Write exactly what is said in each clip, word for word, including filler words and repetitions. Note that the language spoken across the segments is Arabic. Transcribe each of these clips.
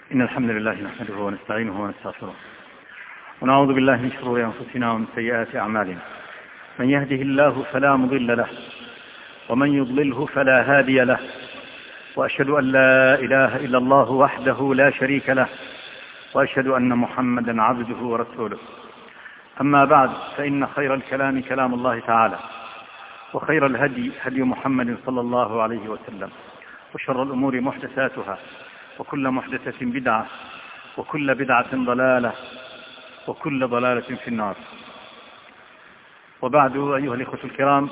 إن الحمد لله نحمده ونستعينه ونستغفره ونعوذ بالله من شرور أنفسنا ومن سيئات أعمالنا. من يهده الله فلا مضل له ومن يضلله فلا هادي له، وأشهد أن لا إله إلا الله وحده لا شريك له، وأشهد أن محمدا عبده ورسوله. أما بعد، فإن خير الكلام كلام الله تعالى، وخير الهدي هدي محمد صلى الله عليه وسلم، وشر الأمور محدثاتها، وكل محدثة بدعة، وكل بدعة ضلالة، وكل ضلالة في النار. وبعد، أيها الإخوة الكرام،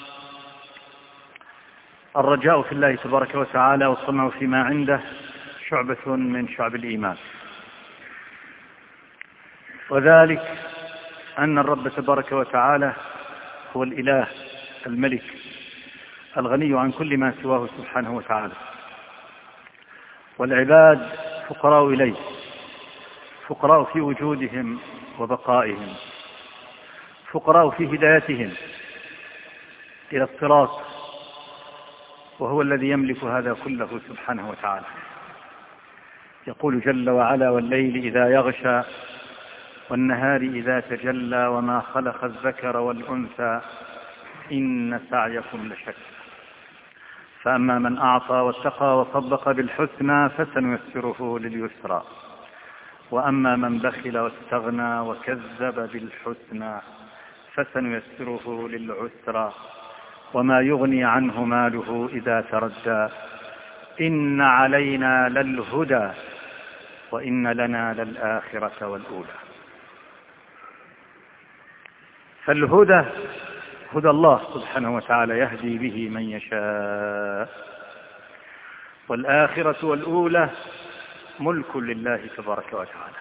الرجاء في الله تبارك وتعالى والطمع فيما عنده شعبة من شعب الإيمان، وذلك أن الرب تبارك وتعالى هو الإله الملك الغني عن كل ما سواه سبحانه وتعالى، والعباد فقراء إليه، فقراء في وجودهم وبقائهم، فقراء في هدايتهم إلى الصراط، وهو الذي يملك هذا كله سبحانه وتعالى. يقول جل وعلا: والليل إذا يغشى والنهار إذا تجلى وما خلق الذكر والأنثى إن سعيكم لشتى. فأما من أعطى واتقى وصدق بالحسنى فسنيسره لليسرى، وأما من بخل واستغنى وكذب بالحسنى فسنيسره للعسرى، وما يغني عنه ماله إذا تردى. إن علينا للهدى وإن لنا للآخرة والأولى. فالهدى هدى الله سبحانه وتعالى يهدي به من يشاء، والآخرة والأولى ملك لله تبارك وتعالى،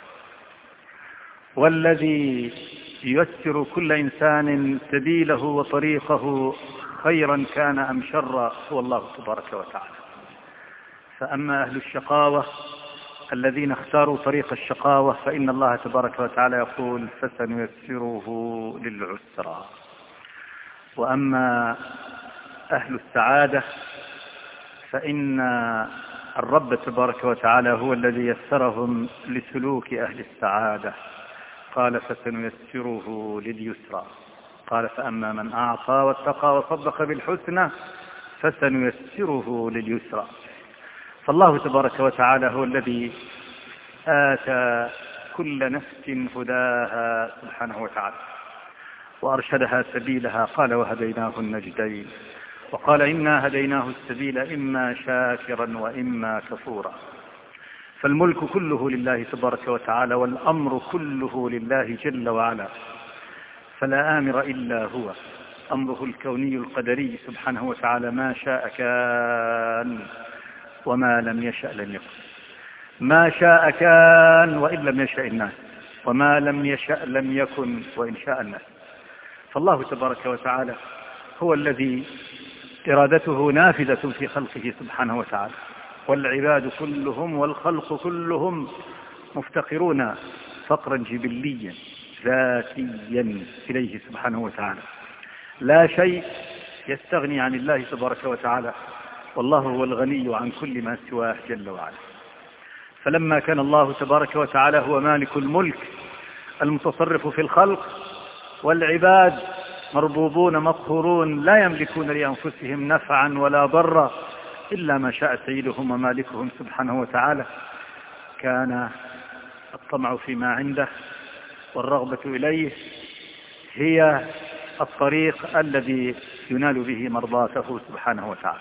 والذي ييسر كل إنسان سبيله وطريقه خيرا كان أم شرا هو الله تبارك وتعالى. فأما أهل الشقاوة الذين اختاروا طريق الشقاوة فإن الله تبارك وتعالى يقول: فسنيسره للعسرى. وأما أهل السعادة فإن الرب تبارك وتعالى هو الذي يسرهم لسلوك أهل السعادة، قال: فسنيسره لليسرى. قال: فأما من أعطى واتقى وصدق بالحسنى فسنيسره لليسرى. فالله تبارك وتعالى هو الذي آتى كل نفس هداها سبحانه وتعالى، وأرشدها سبيلها. قال: وهديناه النجدين، وقال: إنا هديناه السبيل إما شاكرا وإما كفورا. فالملك كله لله تبارك وتعالى، والأمر كله لله جل وعلا، فلا آمر إلا هو. أمره الكوني القدري سبحانه وتعالى، ما شاء كان وما لم يشأ لم يكن. ما شاء كان وإن لم يشأ الناس، وما لم يشأ لم يكن وإن شاء الناس. فالله تبارك وتعالى هو الذي إرادته نافذة في خلقه سبحانه وتعالى، والعباد كلهم والخلق كلهم مفتقرون فقرا جبليا ذاتيا إليه سبحانه وتعالى. لا شيء يستغني عن الله تبارك وتعالى، والله هو الغني عن كل ما سواه جل وعلا. فلما كان الله تبارك وتعالى هو مالك الملك المتصرف في الخلق، والعباد مربوبون مقهورون لا يملكون لأنفسهم نفعا ولا ضرا إلا ما شاء سيدهم ومالكهم سبحانه وتعالى، كان الطمع فيما عنده والرغبة إليه هي الطريق الذي ينال به مرضاته سبحانه وتعالى.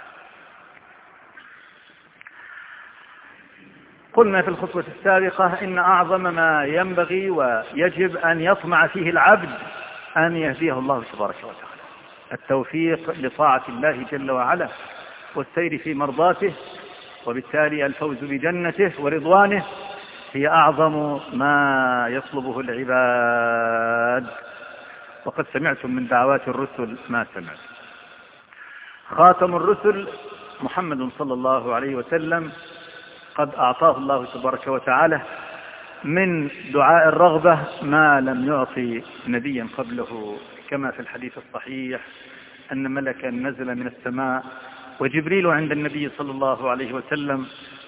قلنا في الخطوة السابقة إن أعظم ما ينبغي ويجب أن يطمع فيه العبد أن يهديه الله تبارك وتعالى، التوفيق لطاعة الله جل وعلا والسير في مرضاته، وبالتالي الفوز بجنته ورضوانه هي أعظم ما يطلبه العباد. وقد سمعتم من دعوات الرسل ما سمعت. خاتم الرسل محمد صلى الله عليه وسلم قد أعطاه الله تبارك وتعالى من دعاء الرغبة ما لم يعطي نبيا قبله، كما في الحديث الصحيح أن ملكا نزل من السماء وجبريل عند النبي صلى الله عليه وسلم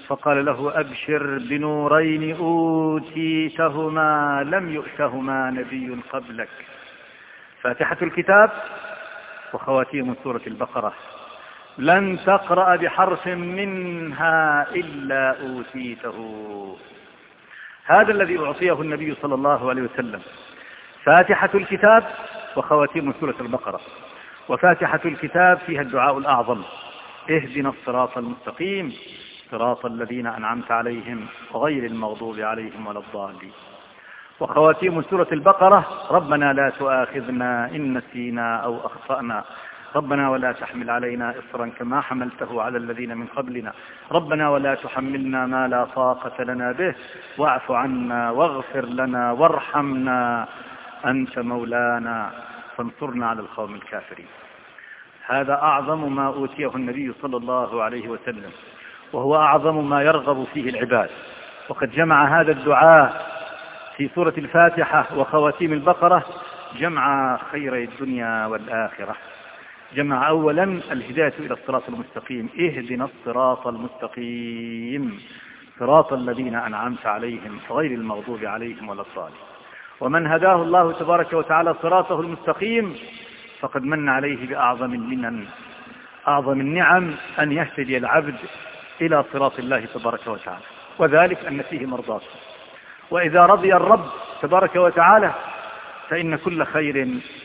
فقال له أبشر بنورين أوتيتهما لم يؤتهما نبي قبلك، فاتحة الكتاب وخواتيم سورة البقرة، لن تقرأ بحرف منها إلا أوتيته. هذا الذي أعطيه النبي صلى الله عليه وسلم، فاتحة الكتاب وخواتيم سورة البقرة. وفاتحة الكتاب فيها الدعاء الأعظم: اهدنا الصراط المستقيم صراط الذين أنعمت عليهم غير المغضوب عليهم ولا الضالين. وخواتيم سورة البقرة: ربنا لا تؤاخذنا إن نسينا أو أخطأنا، ربنا ولا تحمل علينا إصرا كما حملته على الذين من قبلنا، ربنا ولا تحملنا ما لا طاقة لنا به، واعف عنا واغفر لنا وارحمنا أنت مولانا فانصرنا على القوم الكافرين. هذا أعظم ما أوتيه النبي صلى الله عليه وسلم، وهو أعظم ما يرغب فيه العباد. وقد جمع هذا الدعاء في سورة الفاتحة وخواتيم البقرة جمع خيري الدنيا والآخرة. جمع أولا الهداية إلى الصراط المستقيم: اهدنا الصراط المستقيم صراط الذين أنعمت عليهم غير المغضوب عليهم ولا الضالين. ومن هداه الله تبارك وتعالى صراطه المستقيم فقد من عليه بأعظم المنن، أعظم النعم أن يهتدي العبد إلى صراط الله تبارك وتعالى، وذلك أن فيه مرضاته. وإذا رضي الرب تبارك وتعالى فإن كل خير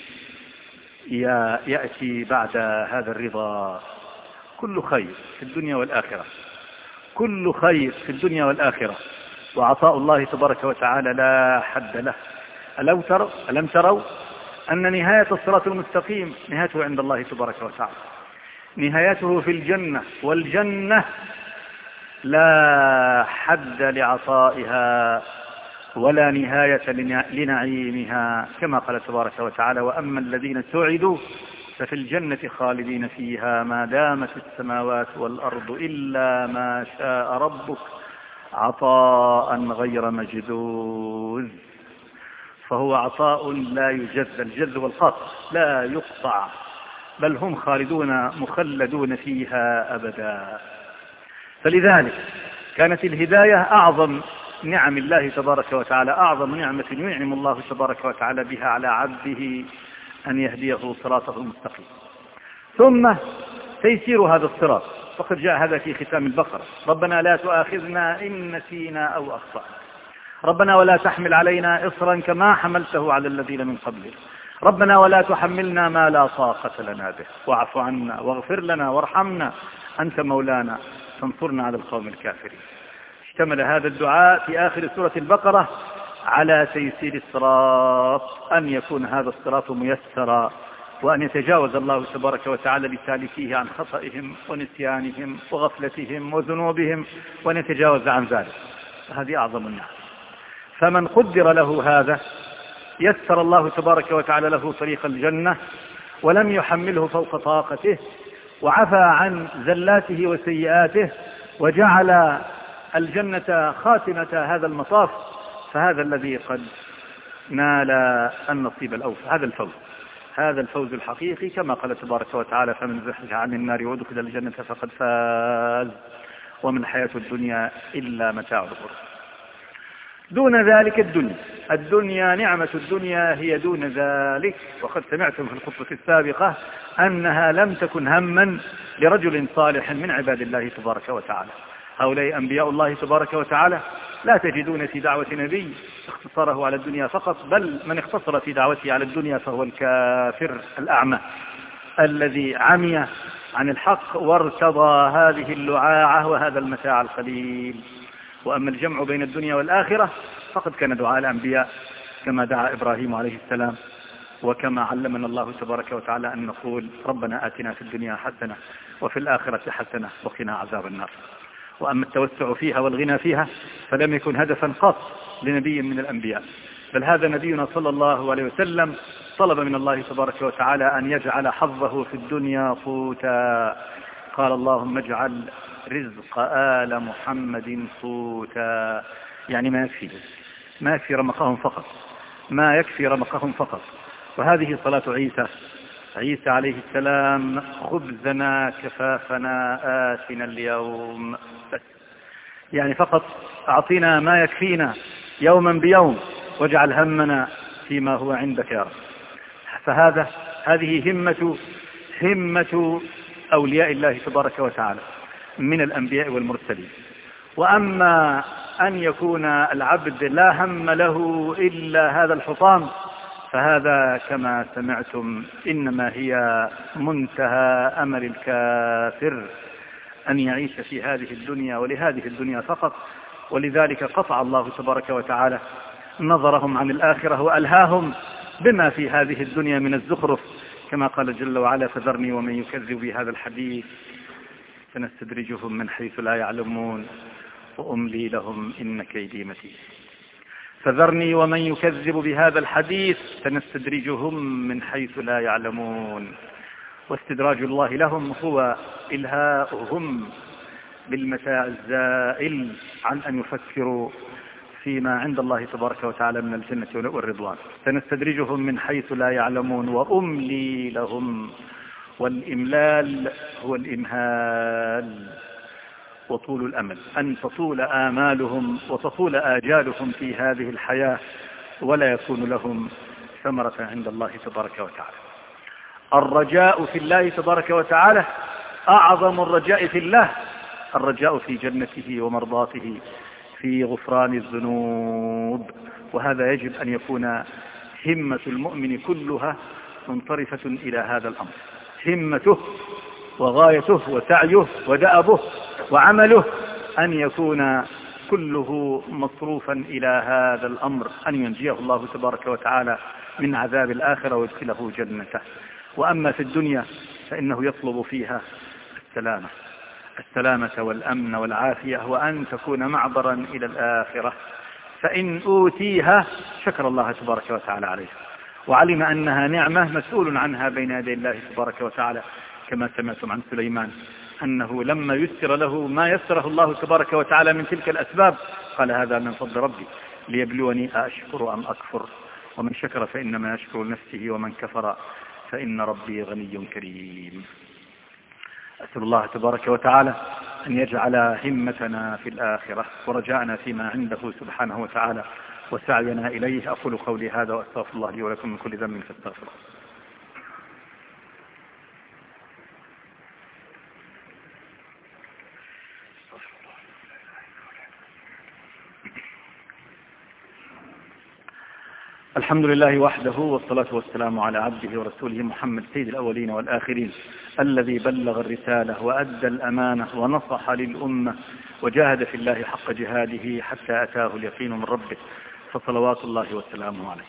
يأتي بعد هذا الرضا، كل خير في الدنيا والآخرة، كل خير في الدنيا والآخرة. وعطاء الله تبارك وتعالى لا حد له. ألم تروا ألم تروا أن نهاية الصراط المستقيم نهايته عند الله تبارك وتعالى، نهايته في الجنة، والجنة لا حد لعطائها ولا نهاية لنعيمها، كما قال تبارك وتعالى: وأما الذين سعدوا ففي الجنة خالدين فيها ما دامت السماوات والأرض إلا ما شاء ربك عطاء غير مجذوذ. فهو عطاء لا يجذ، الجذ والقطع لا يقطع، بل هم خالدون مخلدون فيها أبدا. فلذلك كانت الهداية أعظم نعم الله تبارك وتعالى، أعظم نعمة ينعم الله تبارك وتعالى بها على عبده أن يهديه صراطه المستقيم. ثم تيسير هذا الصراط، فقد جاء هذا في ختام البقرة: ربنا لا تؤاخذنا إن نسينا أو أخطأنا، ربنا ولا تحمل علينا إصرا كما حملته على الذين من قبلنا، ربنا ولا تحملنا ما لا طاقة لنا به، واعف عنا واغفر لنا وارحمنا أنت مولانا فانصرنا على القوم الكافرين. اشتمل هذا الدعاء في آخر سورة البقرة على تيسير الصراط، أن يكون هذا الصراط ميسرا، وأن يتجاوز الله تبارك وتعالى لسالكيه عن خطئهم ونسيانهم وغفلتهم وذنوبهم، وأن يتجاوز عن ذلك. هذه أعظم النعم. فمن قدر له هذا يسر الله تبارك وتعالى له طريق الجنة، ولم يحمله فوق طاقته، وعفى عن زلاته وسيئاته، وجعل الجنة خاتمة هذا المطاف، فهذا الذي قد نال النصيب الأوفى، هذا الفوز، هذا الفوز الحقيقي، كما قال تبارك وتعالى: فمن زحزح عن النار وادخل الجنة فقد فاز وما الحياة الدنيا إلا متاع الغرور. دون ذلك الدنيا الدنيا نعمة الدنيا هي دون ذلك. وقد سمعتم في الخطبة السابقة أنها لم تكن هما لرجل صالح من عباد الله تبارك وتعالى. هؤلاء أنبياء الله تبارك وتعالى، لا تجدون في دعوة نبي اختصاره على الدنيا فقط، بل من اختصر في دعوته على الدنيا فهو الكافر الأعمى الذي عمي عن الحق وارتضى هذه اللعاعة وهذا المتاع القليل. وأما الجمع بين الدنيا والآخرة فقد كان دعاء الأنبياء، كما دعا إبراهيم عليه السلام، وكما علمنا الله تبارك وتعالى أن نقول: ربنا آتنا في الدنيا حسنة وفي الآخرة حسنة وقنا عذاب النار. وأما التوسع فيها والغنى فيها فلم يكن هدفا قط لنبي من الأنبياء، بل هذا نبينا صلى الله عليه وسلم طلب من الله تبارك وتعالى أن يجعل حظه في الدنيا قوتا. قال: اللهم اجعل رزق آل محمد قوتا، يعني ما يكفي ما يكفي رمقهم فقط، ما يكفي رمقهم فقط. وهذه صلاة عيسى عيسى عليه السلام: خبزنا كفافنا آتنا اليوم. بس يعني فقط أعطينا ما يكفينا يوما بيوم واجعل همنا فيما هو عندك يا رب. فهذا هذه همة همة أولياء الله تبارك وتعالى من الأنبياء والمرسلين. وأما أن يكون العبد لا هم له إلا هذا الحطام فهذا كما سمعتم إنما هي منتهى أمل الكافر أن يعيش في هذه الدنيا ولهذه الدنيا فقط. ولذلك قطع الله تبارك وتعالى نظرهم عن الآخرة وألهاهم بما في هذه الدنيا من الزخرف، كما قال جل وعلا: فذرني ومن يكذب بهذا الحديث سنستدرجهم من حيث لا يعلمون وأملي لهم إن كيدي متين. فذرني ومن يكذب بهذا الحديث سنستدرجهم من حيث لا يعلمون. واستدراج الله لهم هو إلهاؤهم بالمتاع الزائل عن أن يفكروا فيما عند الله تبارك وتعالى من الجنة والرضوان. سنستدرجهم من حيث لا يعلمون وأملي لهم. والإملال هو الإمهال وطول الأمل، أن تطول آمالهم وتطول آجالهم في هذه الحياة ولا يكون لهم ثمرة عند الله تبارك وتعالى. الرجاء في الله تبارك وتعالى أعظم الرجاء في الله، الرجاء في جنته ومرضاته في غفران الذنوب. وهذا يجب أن يكون همة المؤمن كلها منصرفة إلى هذا الأمر، همته وغايته وسعيه ودأبه وعمله أن يكون كله مصروفا إلى هذا الأمر، أن ينجيه الله تبارك وتعالى من عذاب الآخرة ويدخله جنته. وأما في الدنيا فإنه يطلب فيها السلامة السلامة والأمن والعافية، وأن تكون معبرا إلى الآخرة. فإن أوتيها شكر الله تبارك وتعالى عليها وعلم أنها نعمة مسؤول عنها بين يدي الله تبارك وتعالى، كما سمعتم عن سليمان أنه لما يسر له ما يسره الله تبارك وتعالى من تلك الأسباب قال: هذا من فضل ربي ليبلوني أشكر أم أكفر، ومن شكر فإنما يشكر نفسه ومن كفر فإن ربي غني كريم. أسأل الله تبارك وتعالى أن يجعل همتنا في الآخرة ورجاءنا فيما عنده سبحانه وتعالى وسعينا إليه. أقول قولي هذا وأستغفر الله لي ولكم من كل ذنب فاستغفروه. الحمد لله وحده والصلاة والسلام على عبده ورسوله محمد سيد الأولين والآخرين، الذي بلغ الرسالة وأدى الأمانة ونصح للأمة وجاهد في الله حق جهاده حتى أتاه اليقين من ربه، فصلوات الله وسلامه عليه.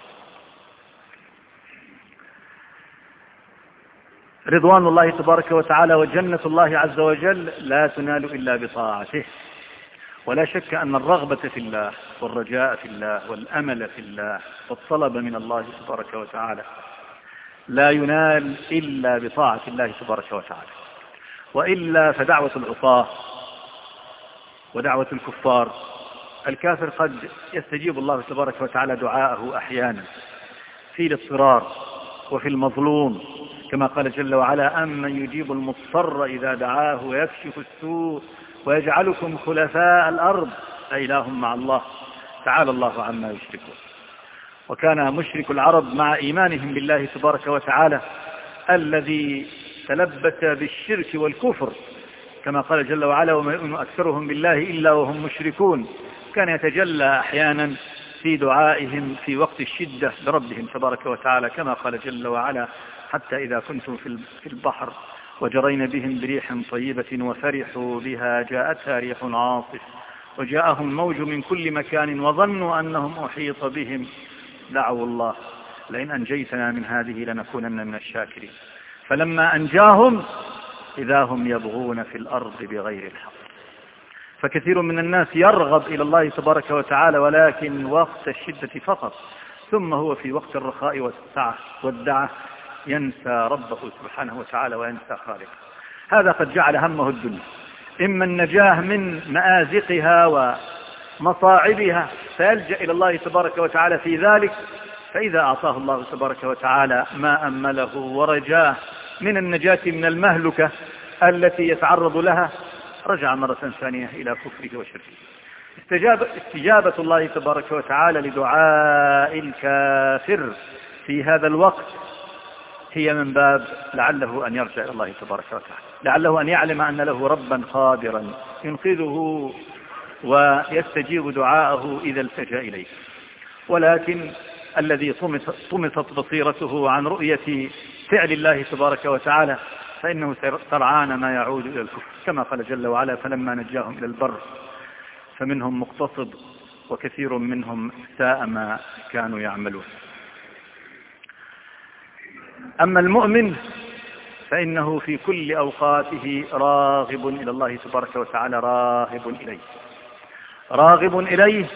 رضوان الله تبارك وتعالى وجنة الله عز وجل لا تنال إلا بطاعته. ولا شك أن الرغبة في الله والرجاء في الله والأمل في الله والطلب من الله تبارك وتعالى لا ينال إلا بطاعة الله تبارك وتعالى، وإلا فدعوة العصاة ودعوة الكفار. الكافر قد يستجيب الله تبارك وتعالى دعاءه أحيانا في الاضطرار وفي المظلوم، كما قال جل وعلا: أمن يجيب المضطر إذا دعاه ويكشف السوء ويجعلكم خلفاء الأرض أإله مع الله تعالى الله عما يشركون. وكان مشرك العرب مع إيمانهم بالله تبارك وتعالى الذي تلبس بالشرك والكفر، كما قال جل وعلا: وما يؤمن أكثرهم بالله إلا وهم مشركون، كان يتجلى أحيانا في دعائهم في وقت الشدة لربهم تبارك وتعالى، كما قال جل وعلا: حتى إذا كنتم في البحر وجرين بهم بريح طيبة وفرحوا بها جاءتها ريح عاصف وجاءهم موج من كل مكان وظنوا أنهم أحيط بهم دعوا الله لئن أنجيتنا من هذه لنكونن من الشاكرين، فلما أنجاهم إذا هم يبغون في الأرض بغير الحق. فكثير من الناس يرغب إلى الله تبارك وتعالى ولكن وقت الشدة فقط، ثم هو في وقت الرخاء والسعة والدعة ينسى ربه سبحانه وتعالى وينسى خالقه. هذا قد جعل همه الدنيا، إما النجاة من مآزقها ومصاعبها فيلجأ إلى الله تبارك وتعالى في ذلك، فإذا أعطاه الله تبارك وتعالى ما أمله ورجاه من النجاة من المهلكة التي يتعرض لها رجع مرة ثانية إلى كفره وشركه. استجاب استجابة الله تبارك وتعالى لدعاء الكافر في هذا الوقت هي من باب لعله أن يرجع إلى الله تبارك وتعالى، لعله أن يعلم أن له ربا قادرا ينقذه ويستجيب دعاءه إذا التجأ إليه. ولكن الذي طمست بصيرته عن رؤية فعل الله تبارك وتعالى فإنه سرعان ما يعود إلى الكفر، كما قال جل وعلا: فلما نجاهم إلى البر فمنهم مقتصد وكثير منهم ساء ما كانوا يعملون. أما المؤمن فإنه في كل أوقاته راغب إلى الله تبارك وتعالى، راغب إليه راغب إليه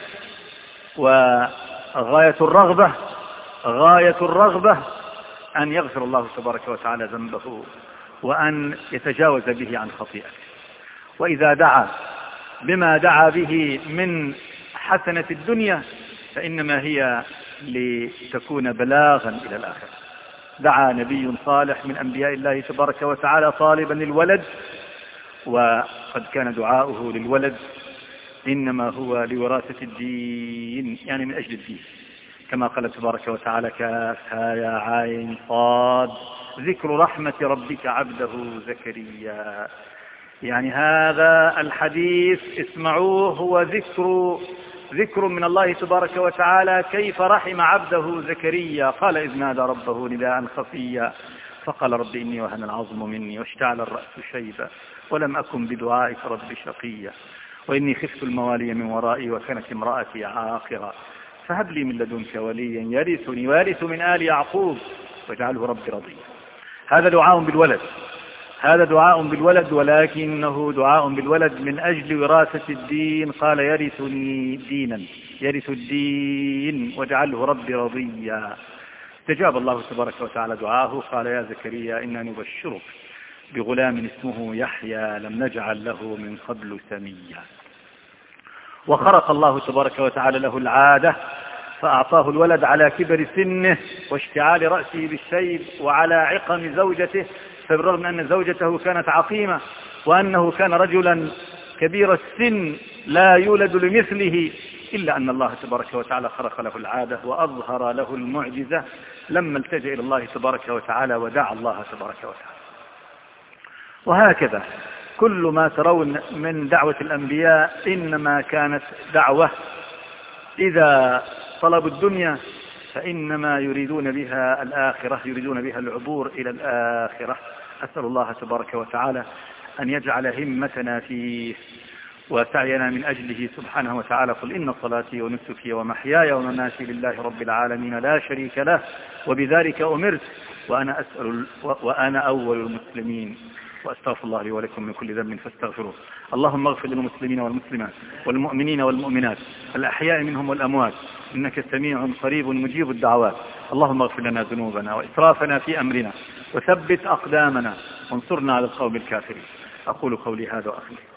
وغاية الرغبة غاية الرغبة أن يغفر الله تبارك وتعالى ذنبه وأن يتجاوز به عن خطيئته. وإذا دعا بما دعا به من حسنة الدنيا فإنما هي لتكون بلاغا إلى الآخرة. دعا نبي صالح من أنبياء الله تبارك وتعالى طالبا للولد، وقد كان دعاؤه للولد إنما هو لوراثة الدين، يعني من أجل الدين، كما قال تبارك وتعالى: كافها يا عين صاد ذكر رحمة ربك عبده زكريا. يعني هذا الحديث اسمعوه هو ذكر ذكر من الله تبارك وتعالى كيف رحم عبده زكريا. قال إذ نادى ربه نداء خفيا فقال: رب إني وهن العظم مني واشتعل الرأس شيبا ولم أكن بدعائك رب شقيا وإني خفت الموالي من ورائي وكانت امرأتي عاقرا فهب لي من لدنك وليا يرثني ويرث من آل يعقوب واجعله ربي رضيا. هذا دعاء بالولد هذا دعاء بالولد ولكنه دعاء بالولد من أجل وراثة الدين. قال: يرثني دينا يرث الدين واجعله ربي رضيا. استجاب الله تبارك وتعالى دعاه. قال: يا زكريا إنا نبشرك بغلام اسمه يحيى لم نجعل له من قبل سميا. وخرق الله تبارك وتعالى له العادة فأعطاه الولد على كبر سنه واشتعال رأسه بالشيب وعلى عقم زوجته، فبالرغم أن زوجته كانت عقيمة وأنه كان رجلا كبير السن لا يولد لمثله، إلا أن الله تبارك وتعالى خرق له العادة وأظهر له المعجزة لما التجأ إلى الله تبارك وتعالى ودعا الله تبارك وتعالى. وهكذا كل ما ترون من دعوة الأنبياء إنما كانت دعوة إذا طلبوا الدنيا فإنما يريدون بها الآخرة، يريدون بها العبور إلى الآخرة. أسأل الله تبارك وتعالى أن يجعل همتنا فيه وسعينا من أجله سبحانه وتعالى. قل إن صلاتي ونسكي ومحياي ومماتي لله رب العالمين لا شريك له وبذلك أمرت وأنا أسأل وأنا أول المسلمين. وأستغفر الله لي ولكم من كل ذنب فاستغفروه. اللهم اغفر للمسلمين والمسلمات والمؤمنين والمؤمنات الأحياء منهم والأموات إنك سميع قريب مجيب الدعوات. اللهم اغفر لنا ذنوبنا وإسرافنا في أمرنا وثبت أقدامنا وانصرنا على القوم الكافرين. أقول قولي هذا وأخلص.